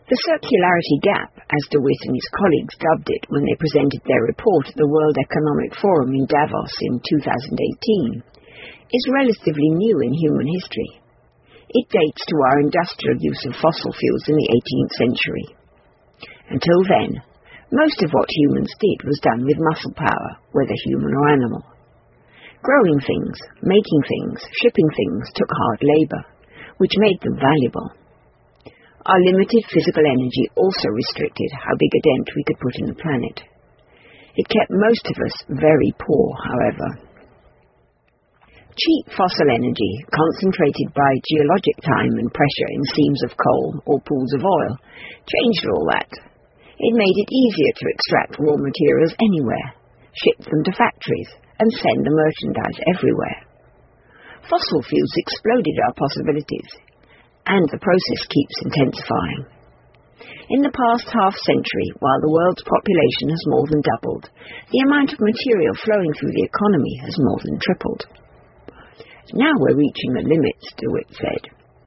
The circularity gap, as DeWitt and his colleagues dubbed it when they presented their report at the World Economic Forum in Davos in 2018, is relatively new in human history. It dates to our industrial use of fossil fuels in the 18th century. Until then, most of what humans did was done with muscle power, whether human or animal. Growing things, making things, shipping things took hard labour, which made them valuable. Our limited physical energy also restricted how big a dent we could put in the planet. It kept most of us very poor, however. Cheap fossil energy, concentrated by geologic time and pressure in seams of coal or pools of oil, changed all that. It made it easier to extract raw materials anywhere, ship them to factories, and send the merchandise everywhere. Fossil fuels exploded our possibilities, and the process keeps intensifying. In the past half-century, while the world's population has more than doubled, the amount of material flowing through the economy has more than tripled. Now we're reaching the limits, DeWitt said.